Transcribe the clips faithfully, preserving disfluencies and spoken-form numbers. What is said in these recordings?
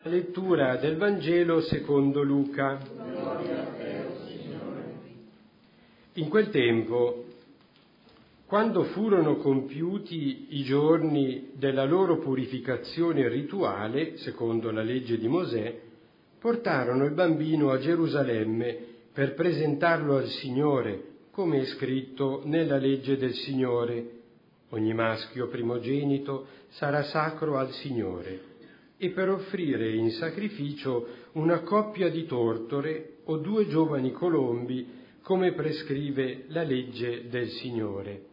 Lettura del Vangelo secondo Luca. In quel tempo, quando furono compiuti i giorni della loro purificazione rituale, secondo la legge di Mosè, portarono il bambino a Gerusalemme per presentarlo al Signore, come è scritto nella legge del Signore. Ogni maschio primogenito sarà sacro al Signore, e per offrire in sacrificio una coppia di tortore o due giovani colombi, come prescrive la legge del Signore.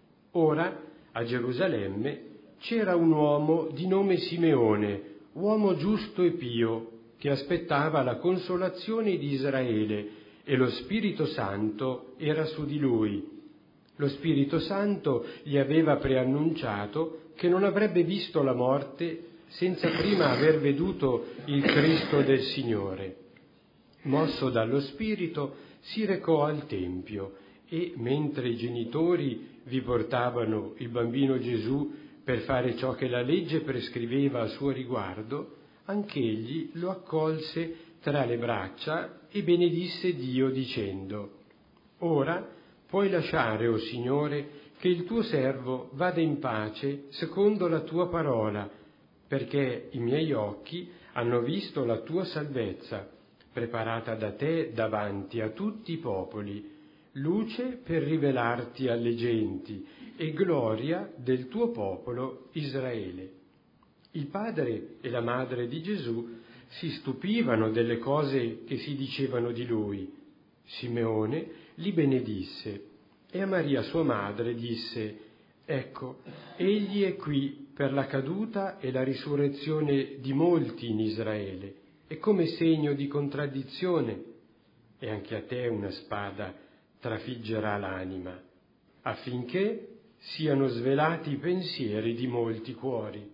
Ora, a Gerusalemme, c'era un uomo di nome Simeone, uomo giusto e pio, che aspettava la consolazione di Israele, e lo Spirito Santo era su di lui. Lo Spirito Santo gli aveva preannunciato che non avrebbe visto la morte senza prima aver veduto il Cristo del Signore. Mosso dallo Spirito, si recò al Tempio e, mentre i genitori vi portavano il bambino Gesù per fare ciò che la legge prescriveva a suo riguardo, anch'egli lo accolse tra le braccia e benedisse Dio dicendo: «Ora puoi lasciare, o Signore, che il tuo servo vada in pace secondo la tua parola, perché i miei occhi hanno visto la tua salvezza, preparata da te davanti a tutti i popoli, luce per rivelarti alle genti e gloria del tuo popolo Israele». Il padre e la madre di Gesù si stupivano delle cose che si dicevano di lui. Simeone li benedisse e a Maria sua madre disse: «Ecco, egli è qui per la caduta e la risurrezione di molti in Israele, e come segno di contraddizione, e anche a te una spada trafiggerà l'anima, affinché siano svelati i pensieri di molti cuori».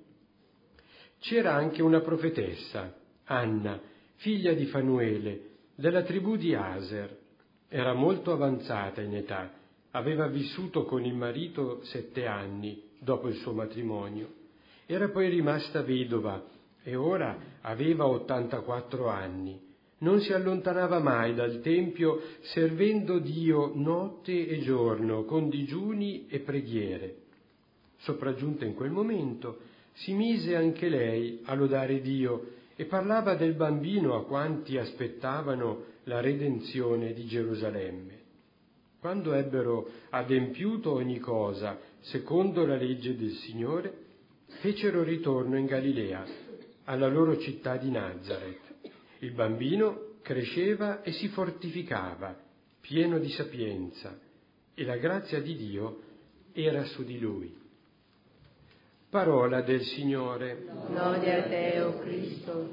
C'era anche una profetessa, Anna, figlia di Fanuele, della tribù di Aser. Era molto avanzata in età, aveva vissuto con il marito sette anni dopo il suo matrimonio. Era poi rimasta vedova e ora aveva ottantaquattro anni. Non si allontanava mai dal Tempio, servendo Dio notte e giorno con digiuni e preghiere. Sopraggiunta in quel momento, si mise anche lei a lodare Dio e parlava del bambino a quanti aspettavano la redenzione di Gerusalemme. Quando ebbero adempiuto ogni cosa secondo la legge del Signore, fecero ritorno in Galilea, alla loro città di Nazaret. Il bambino cresceva e si fortificava, pieno di sapienza, e la grazia di Dio era su di lui. Parola del Signore. Lode a te, o Cristo.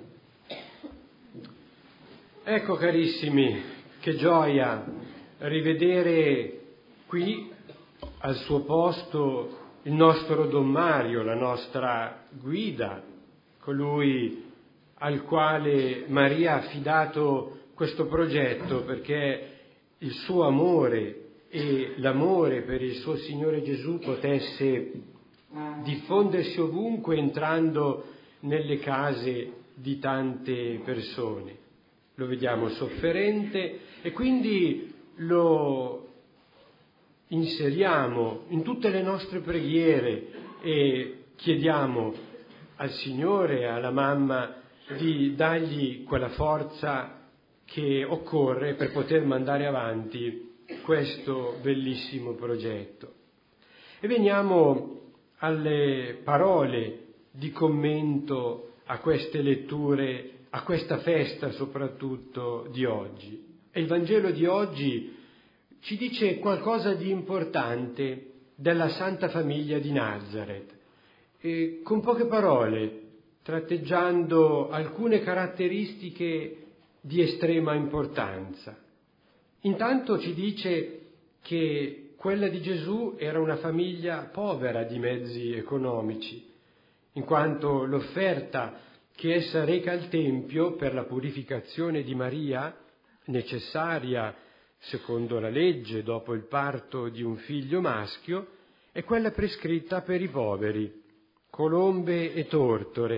Ecco, carissimi, che gioia rivedere qui al suo posto il nostro Don Mario, la nostra guida, colui al quale Maria ha affidato questo progetto perché il suo amore e l'amore per il suo Signore Gesù potesse diffondersi ovunque, entrando nelle case di tante persone. Lo vediamo sofferente e quindi lo inseriamo in tutte le nostre preghiere e chiediamo al Signore e alla mamma di dargli quella forza che occorre per poter mandare avanti questo bellissimo progetto. E veniamo alle parole di commento a queste letture, a questa festa soprattutto di oggi. E il Vangelo di oggi ci dice qualcosa di importante della Santa Famiglia di Nazaret, e con poche parole, tratteggiando alcune caratteristiche di estrema importanza. Intanto ci dice che quella di Gesù era una famiglia povera di mezzi economici, in quanto l'offerta che essa reca al Tempio per la purificazione di Maria, necessaria secondo la legge dopo il parto di un figlio maschio, è quella prescritta per i poveri, colombe e tortore,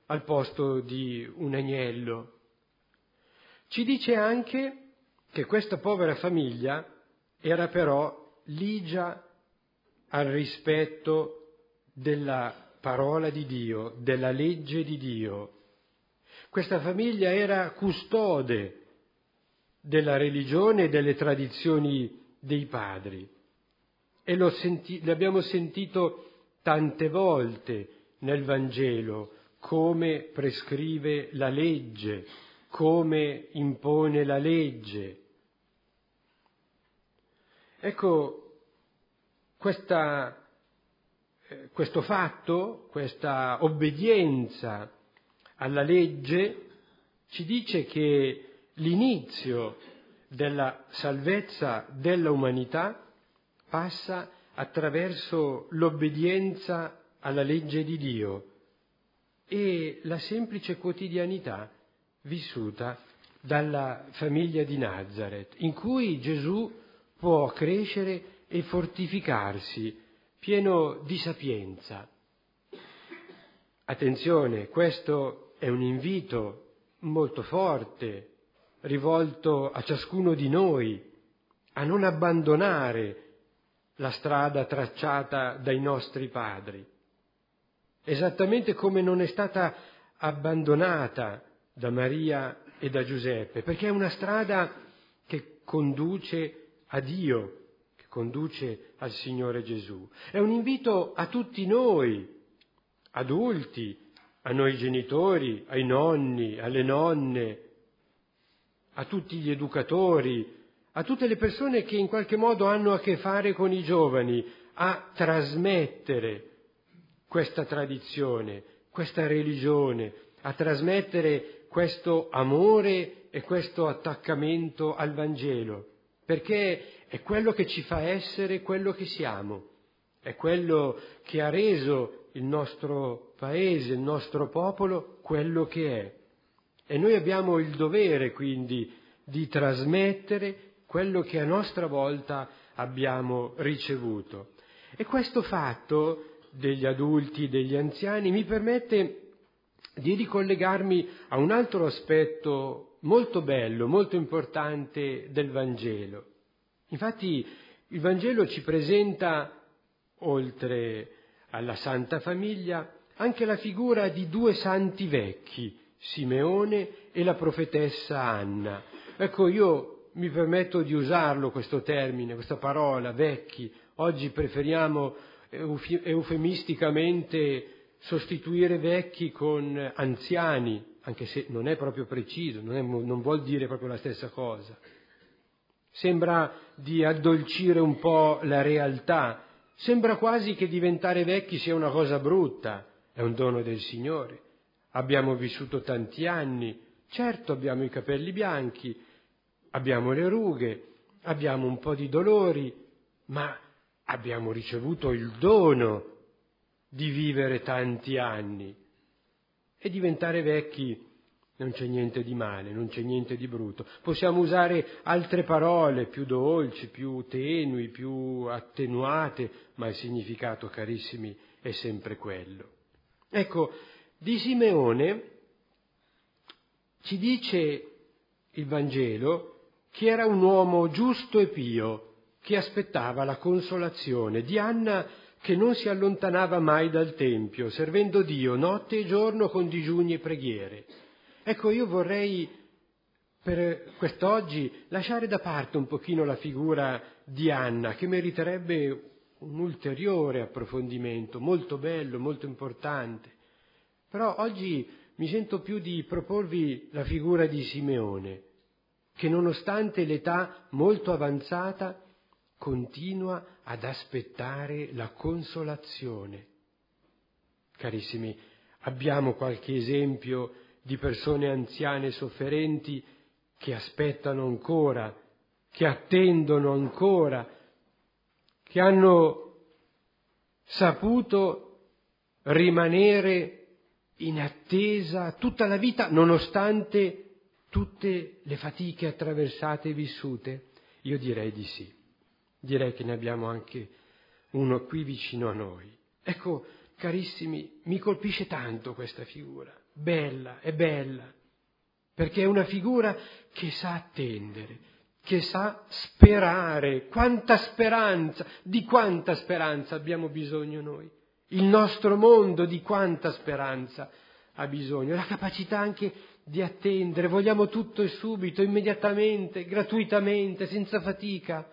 al posto di un agnello. Ci dice anche che questa povera famiglia era però ligia al rispetto della parola di Dio, della legge di Dio. Questa famiglia era custode della religione e delle tradizioni dei padri. E lo senti- l'abbiamo sentito tante volte nel Vangelo, come prescrive la legge, come impone la legge. Ecco, questa, eh, questo fatto, questa obbedienza alla legge ci dice che l'inizio della salvezza della umanità passa attraverso l'obbedienza alla legge di Dio e la semplice quotidianità vissuta dalla famiglia di Nazareth, in cui Gesù può crescere e fortificarsi, pieno di sapienza. Attenzione, questo è un invito molto forte, rivolto a ciascuno di noi, a non abbandonare la strada tracciata dai nostri padri, esattamente come non è stata abbandonata da Maria e da Giuseppe, perché è una strada che conduce a Dio, che conduce al Signore Gesù. È un invito a tutti noi, adulti, a noi genitori, ai nonni, alle nonne, a tutti gli educatori, a tutte le persone che in qualche modo hanno a che fare con i giovani, a trasmettere questa tradizione, questa religione, a trasmettere questo amore e questo attaccamento al Vangelo, perché è quello che ci fa essere quello che siamo, è quello che ha reso il nostro paese, il nostro popolo, quello che è. E noi abbiamo il dovere quindi di trasmettere quello che a nostra volta abbiamo ricevuto. E questo fatto degli adulti, degli anziani, mi permette di ricollegarmi a un altro aspetto molto bello, molto importante del Vangelo. Infatti il Vangelo ci presenta, oltre alla Santa Famiglia, anche la figura di due santi vecchi, Simeone e la profetessa Anna. Ecco, io mi permetto di usarlo questo termine, questa parola, vecchi. Oggi preferiamo eufemisticamente sostituire vecchi con anziani, anche se non è proprio preciso, non, è, non vuol dire proprio la stessa cosa. Sembra di addolcire un po' la realtà, sembra quasi che diventare vecchi sia una cosa brutta, è un dono del Signore. Abbiamo vissuto tanti anni, certo abbiamo i capelli bianchi, abbiamo le rughe, abbiamo un po' di dolori, ma abbiamo ricevuto il dono di vivere tanti anni. E diventare vecchi non c'è niente di male, non c'è niente di brutto. Possiamo usare altre parole più dolci, più tenui, più attenuate, ma il significato, carissimi, è sempre quello. Ecco, di Simeone ci dice il Vangelo che era un uomo giusto e pio, che aspettava la consolazione, di Anna che non si allontanava mai dal Tempio, servendo Dio notte e giorno con digiuni e preghiere. Ecco, io vorrei per quest'oggi lasciare da parte un pochino la figura di Anna, che meriterebbe un ulteriore approfondimento, molto bello, molto importante. Però oggi mi sento più di proporvi la figura di Simeone, che nonostante l'età molto avanzata continua ad aspettare la consolazione. Carissimi, abbiamo qualche esempio di persone anziane sofferenti che aspettano ancora, che attendono ancora, che hanno saputo rimanere in attesa tutta la vita, nonostante tutte le fatiche attraversate e vissute? Io direi di sì. Direi che ne abbiamo anche uno qui vicino a noi. Ecco, carissimi, mi colpisce tanto questa figura. bella, è bella, perché è una figura che sa attendere, che sa sperare. Quanta speranza, di quanta speranza abbiamo bisogno noi? Il nostro mondo di quanta speranza ha bisogno? La capacità anche di attendere, vogliamo tutto e subito, immediatamente, gratuitamente, senza fatica.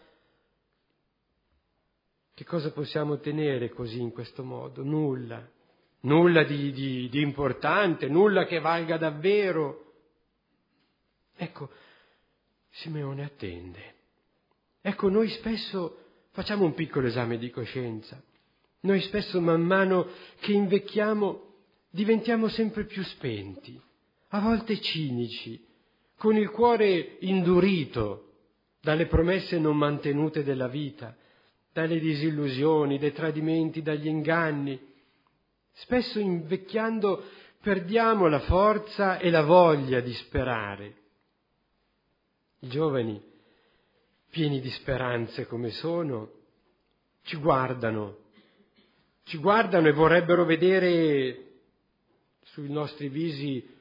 Che cosa possiamo ottenere così in questo modo? Nulla, nulla di, di, di importante, nulla che valga davvero. Ecco, Simeone attende. Ecco, noi spesso facciamo un piccolo esame di coscienza. Noi spesso man mano che invecchiamo diventiamo sempre più spenti, a volte cinici, con il cuore indurito dalle promesse non mantenute della vita, dalle disillusioni, dai tradimenti, dagli inganni. Spesso invecchiando perdiamo la forza e la voglia di sperare. I giovani, pieni di speranze come sono, ci guardano, ci guardano e vorrebbero vedere sui nostri visi il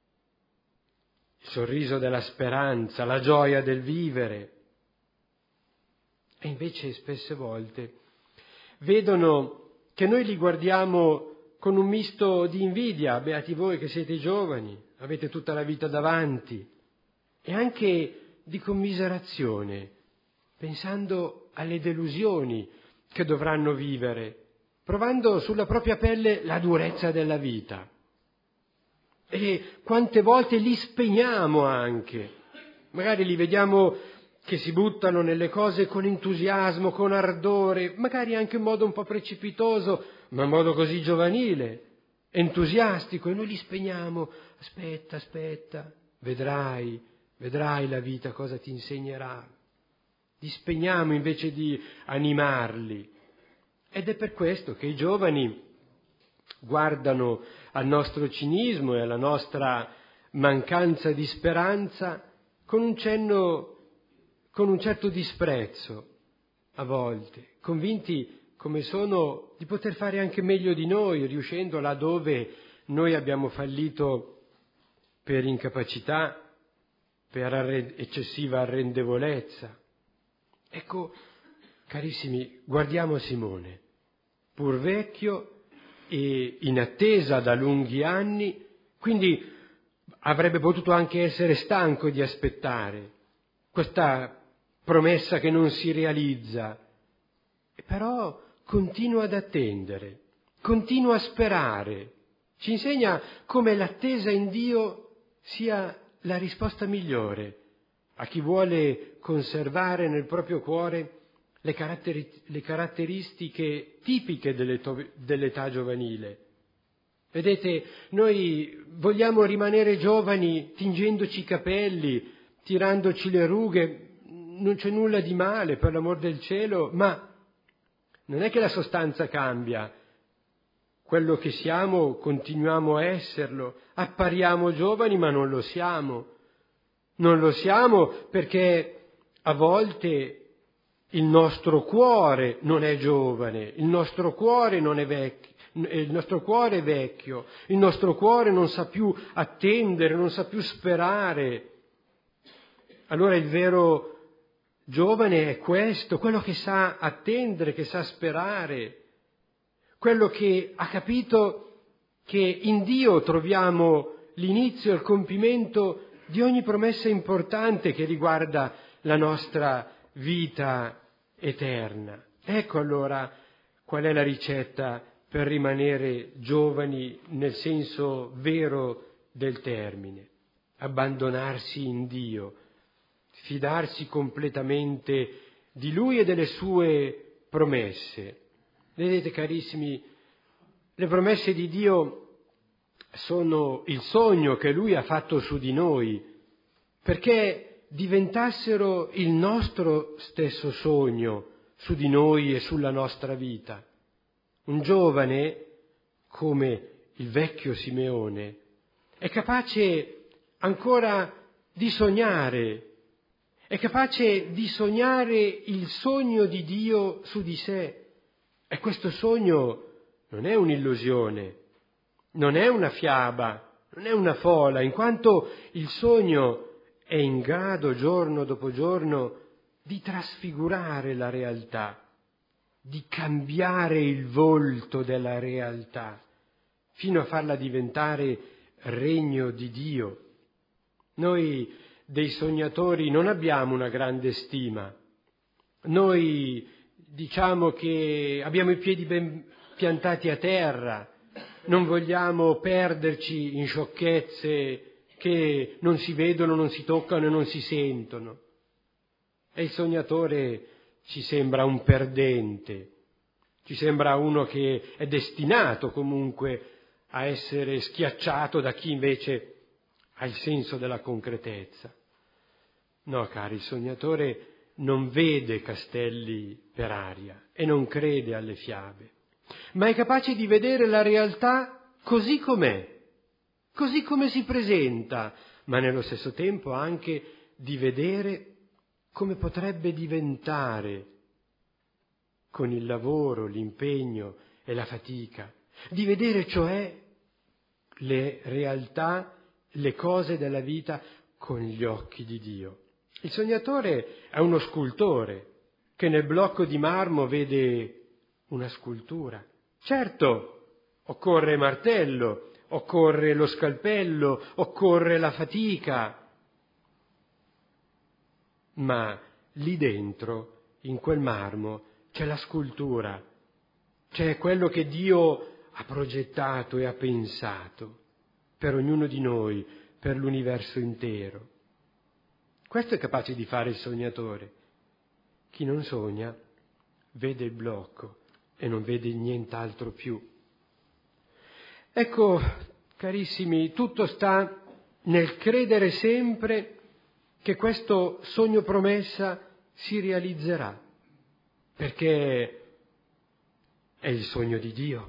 sorriso della speranza, la gioia del vivere. E invece spesse volte vedono che noi li guardiamo con un misto di invidia, beati voi che siete giovani, avete tutta la vita davanti, e anche di commiserazione, pensando alle delusioni che dovranno vivere, provando sulla propria pelle la durezza della vita. E quante volte li spegniamo anche, magari li vediamo che si buttano nelle cose con entusiasmo, con ardore, magari anche in modo un po' precipitoso, ma in modo così giovanile, entusiastico, e noi li spegniamo. Aspetta, aspetta, vedrai, vedrai la vita cosa ti insegnerà. Li spegniamo invece di animarli. Ed è per questo che i giovani guardano al nostro cinismo e alla nostra mancanza di speranza con un cenno, con un certo disprezzo a volte, convinti come sono di poter fare anche meglio di noi, riuscendo là dove noi abbiamo fallito per incapacità, per arre- eccessiva arrendevolezza. Ecco, carissimi, guardiamo Simone, pur vecchio e in attesa da lunghi anni, quindi avrebbe potuto anche essere stanco di aspettare questa promessa che non si realizza, e però continua ad attendere, continua a sperare. Ci insegna come l'attesa in Dio sia la risposta migliore a chi vuole conservare nel proprio cuore le, caratteri- le caratteristiche tipiche dell'età giovanile. Vedete, noi vogliamo rimanere giovani tingendoci i capelli, tirandoci le rughe, non c'è nulla di male, per l'amor del cielo, ma non è che la sostanza cambia. Quello che siamo continuiamo a esserlo, appariamo giovani ma non lo siamo. Non lo siamo perché a volte il nostro cuore non è giovane, il nostro cuore non è vecchio, il nostro cuore è vecchio, il nostro cuore non sa più attendere, non sa più sperare. Allora il vero giovane è questo, quello che sa attendere, che sa sperare, quello che ha capito che in Dio troviamo l'inizio e il compimento di ogni promessa importante che riguarda la nostra vita eterna. Ecco allora qual è la ricetta per rimanere giovani nel senso vero del termine: abbandonarsi in Dio, fidarsi completamente di Lui e delle sue promesse. Vedete, carissimi, le promesse di Dio sono il sogno che Lui ha fatto su di noi, perché diventassero il nostro stesso sogno su di noi e sulla nostra vita. Un giovane, come il vecchio Simeone, è capace ancora di sognare, è capace di sognare il sogno di Dio su di sé. E questo sogno non è un'illusione, non è una fiaba, non è una fola, in quanto il sogno è in grado giorno dopo giorno di trasfigurare la realtà, di cambiare il volto della realtà, fino a farla diventare regno di Dio. Noi dei sognatori non abbiamo una grande stima. Noi diciamo che abbiamo i piedi ben piantati a terra, non vogliamo perderci in sciocchezze che non si vedono, non si toccano e non si sentono. E il sognatore ci sembra un perdente, ci sembra uno che è destinato comunque a essere schiacciato da chi invece ha il senso della concretezza. No, cari, il sognatore non vede castelli per aria e non crede alle fiabe, ma è capace di vedere la realtà così com'è, così come si presenta, ma nello stesso tempo anche di vedere come potrebbe diventare con il lavoro, l'impegno e la fatica, di vedere cioè le realtà, le cose della vita con gli occhi di Dio. Il sognatore è uno scultore che nel blocco di marmo vede una scultura. Certo, occorre martello, occorre lo scalpello, occorre la fatica, ma lì dentro, in quel marmo, c'è la scultura, c'è quello che Dio ha progettato e ha pensato per ognuno di noi, per l'universo intero. Questo è capace di fare il sognatore. Chi non sogna vede il blocco e non vede nient'altro più. Ecco, carissimi, tutto sta nel credere sempre che questo sogno promessa si realizzerà, perché è il sogno di Dio.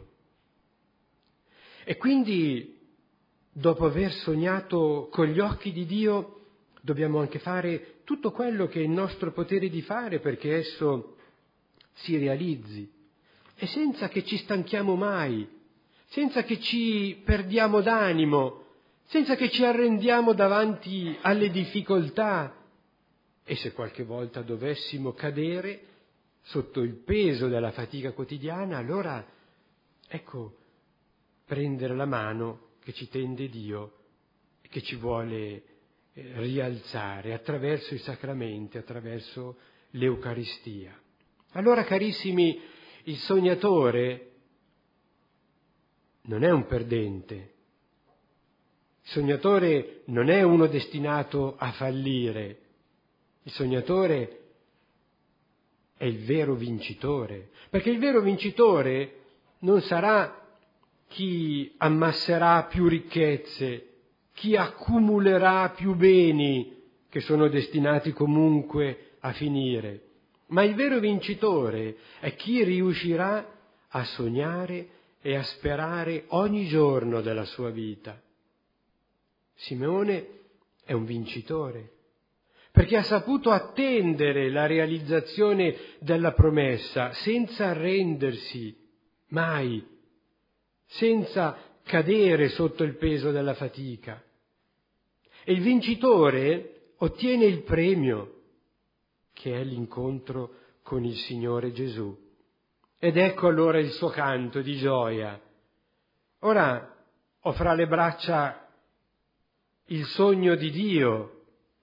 E quindi, dopo aver sognato con gli occhi di Dio, dobbiamo anche fare tutto quello che è in nostro potere di fare perché esso si realizzi, e senza che ci stanchiamo mai, senza che ci perdiamo d'animo, senza che ci arrendiamo davanti alle difficoltà. E se qualche volta dovessimo cadere sotto il peso della fatica quotidiana, allora, ecco, prendere la mano che ci tende Dio e che ci vuole rialzare attraverso i sacramenti, attraverso l'Eucaristia. Allora, carissimi, il sognatore non è un perdente, il sognatore non è uno destinato a fallire, il sognatore è il vero vincitore, perché il vero vincitore non sarà chi ammasserà più ricchezze, chi accumulerà più beni che sono destinati comunque a finire, ma il vero vincitore è chi riuscirà a sognare e a sperare ogni giorno della sua vita. Simeone è un vincitore, perché ha saputo attendere la realizzazione della promessa senza arrendersi mai, senza cadere sotto il peso della fatica. E il vincitore ottiene il premio, che è l'incontro con il Signore Gesù. Ed ecco allora il suo canto di gioia. Ora ho fra le braccia il sogno di Dio.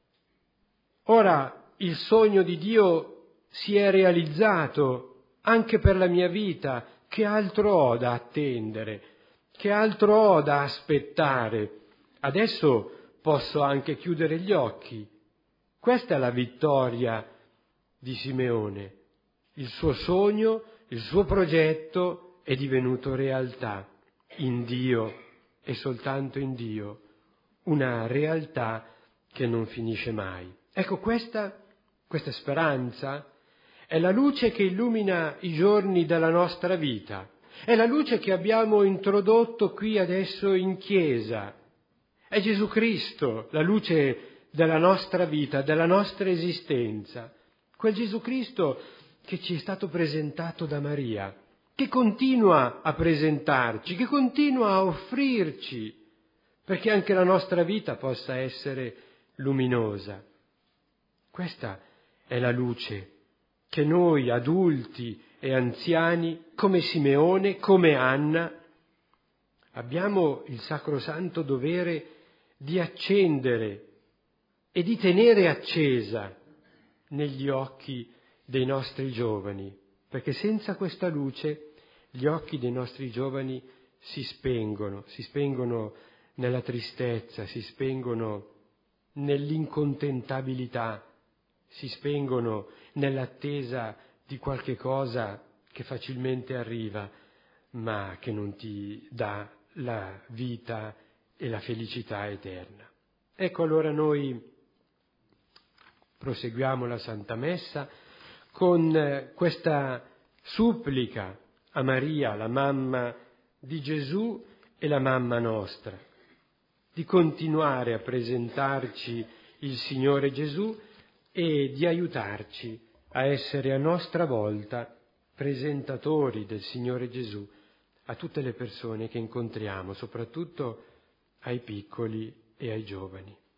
Ora il sogno di Dio si è realizzato anche per la mia vita. Che altro ho da attendere? Che altro ho da aspettare? Adesso posso anche chiudere gli occhi. Questa è la vittoria di Simeone. Il suo sogno, il suo progetto è divenuto realtà in Dio e soltanto in Dio, una realtà che non finisce mai. Ecco, questa, questa speranza è la luce che illumina i giorni della nostra vita, è la luce che abbiamo introdotto qui adesso in Chiesa. È Gesù Cristo, la luce della nostra vita, della nostra esistenza. Quel Gesù Cristo che ci è stato presentato da Maria, che continua a presentarci, che continua a offrirci perché anche la nostra vita possa essere luminosa. Questa è la luce che noi adulti e anziani, come Simeone, come Anna, abbiamo il sacrosanto dovere di accendere e di tenere accesa negli occhi dei nostri giovani, perché senza questa luce gli occhi dei nostri giovani si spengono, si spengono nella tristezza, si spengono nell'incontentabilità, si spengono nell'attesa di qualche cosa che facilmente arriva, ma che non ti dà la vita e la felicità eterna. Ecco, allora noi proseguiamo la Santa Messa con questa supplica a Maria, la mamma di Gesù e la mamma nostra, di continuare a presentarci il Signore Gesù e di aiutarci a essere a nostra volta presentatori del Signore Gesù a tutte le persone che incontriamo, soprattutto ai piccoli e ai giovani.